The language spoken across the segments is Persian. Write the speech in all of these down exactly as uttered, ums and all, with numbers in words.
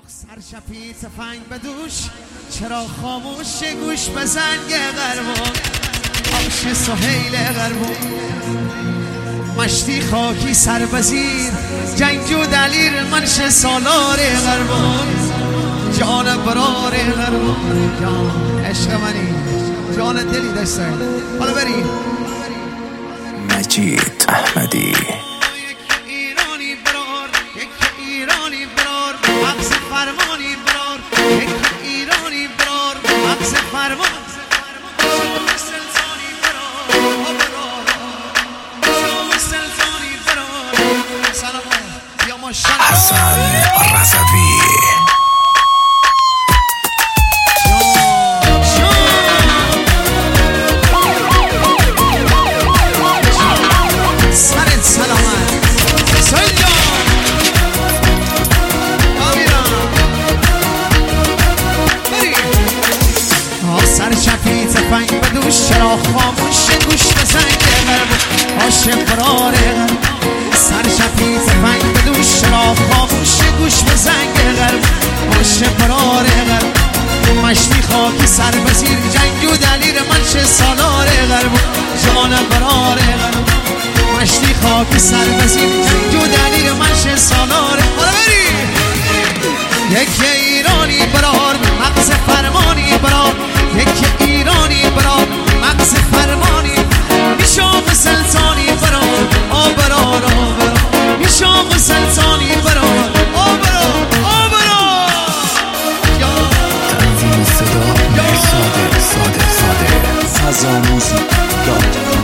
سرشپی تفنگ بدوش چرا خاموش گوش به زنگ قربون آش سهیل قربون مشتی خاکی سربزیر جنگجو دلیر منش سالار قربون جان برار قربون جان عشق منی جان دلی داشته حالا بریم مجید احمدی ایرانی برار یک ایرانی برار مغز فرمانی برار یک ایرانی برار مغز فرمان حسن رضوی تفنگ بدوش چرا خاموش گوش به زنگ قربون آش فرار قربون سرشپی تفنگ بدوش چرا خاموش گوش به زنگ قربون آش فرار قربون مشتی خاکی سر بزیر جنگجو دلیر منش سالار قربون جان برار قربون مشتی خاکی سر بزیر جنگجو دلیر منش سالار قربون یک ایرانی برار مغز فرمانی برار یک ایرانی برار مغز فرمانی میشام سلطانی برار آبرار آبرار میشام سلطانی برار آبرار آبرار تنظیم صدا ساده ساده ساده فضا موزیک دات کام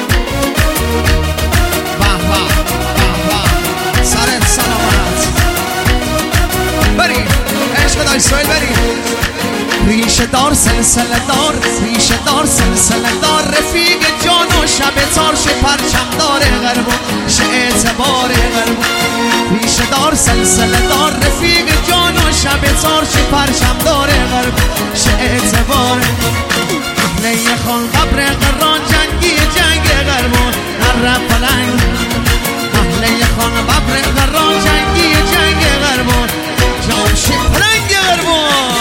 به به به به سرت سلامت بریم عشق داشت سویل بریم ریشه دار سلسله دار ریشه دار سلسله دار رفیق جان و شب تار شه پرچم دار قربون شه اعتبار قربون ریشه دار سلسله دار رفیق جان و شب تار شه پرچم دار قربون شه اعتبار اهله خان قبر قران جنگی جنگ قربون نرم پلنگ اهله خان قبر قران جنگی جنگ قربون جان شه پلنگ قربون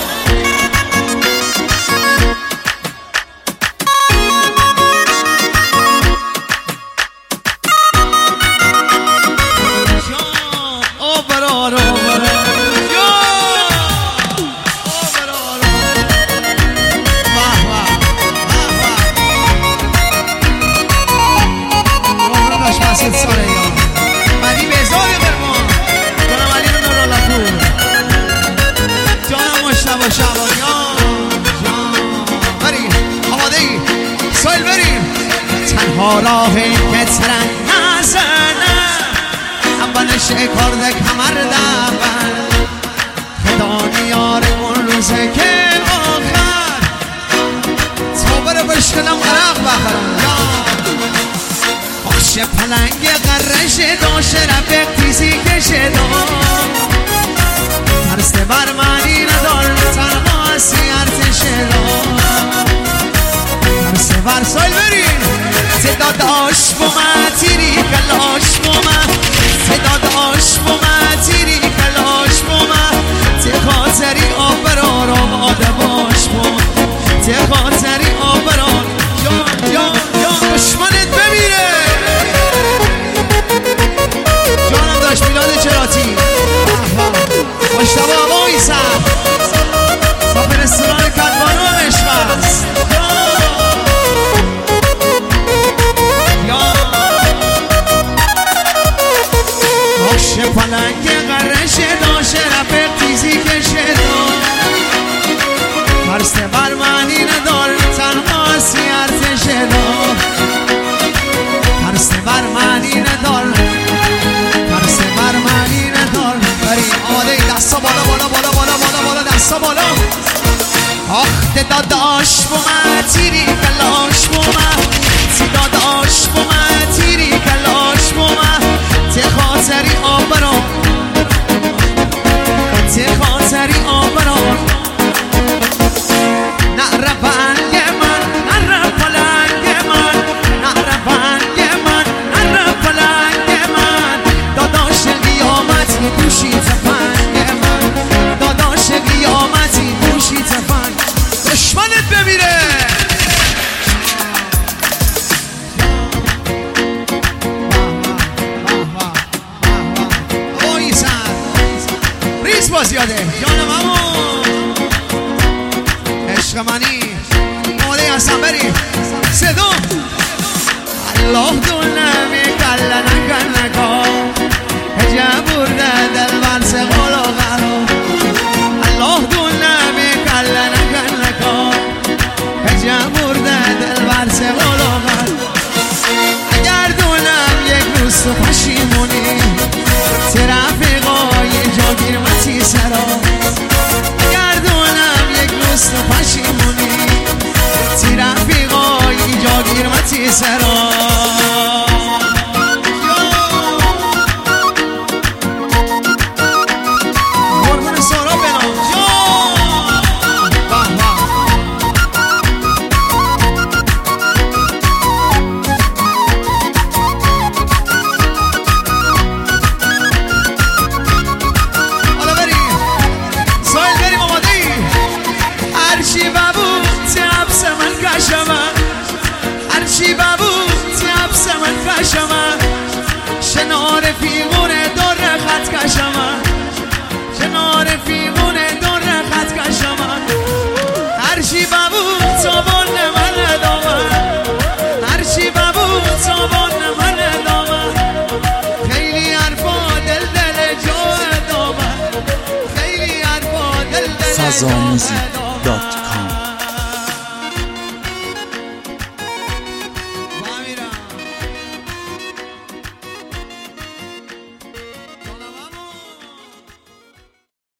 راهی که ترن نزنه اولش کارده کمر دبن خدا نیاره اون روزه که آخر تا بره بشکنم عرق بخرم باشه پلنگ قرش داشه رفق تیزی کشه دا ترسته بر منی ندار تنها سیارتشه دا ترسته بر سال بریم صدا داشت بومه تیری کلاش بومه صدا داشت بومه تیری کلاش بومه تی خاطری آبرار آماده باش بومه تی خاطری آبرار جان جان جان دشمنت بمیره جانم داشت میلاد چراتی مشتبه آبایی سر صاحب رستوران کدبانو مشمست شه پلنگ قرشه داشه رفق تیزی کشه دا فرسته بر منی ندار تنها سیارتشه دا فرسته بر منی ندار فرسته بر منی ندار بریم آماده دستا بالا بالا بالا بالا بالا بالا دستا بالا آخ داداش بومه تیری کلاش بومه تی داداش بومه تیری کلاش بومه تی خاطری آبران تی خاطری آبران نعره بنگ من نعره پلنگ من نعره بنگ من نعره پلنگ من داداش قیامت گوشی تفنگ من صدا زیاده جانم همون عشق منی ماله هستم بریم صدا الله دونه کل نکن نکا هجه برده دل برس قول و غرا الله دونه کل نکن نکا هجه برده دل برس قول و غرا اگر دونم یک روز تو پشیمونی رفیقای جاگیر متی سرا اگر دونم یک روز تو پشیمونی تی رفیقای جاگیر متی سرا شنار فیغونه دور خط کشم شنار فیغونه دور خط کشم هرچی ببود صابون من ادامه هرچی ببود صابون من ادامه خیلی حرفا دل دل جا ادامه خیلی حرفا دل دل جا ادامه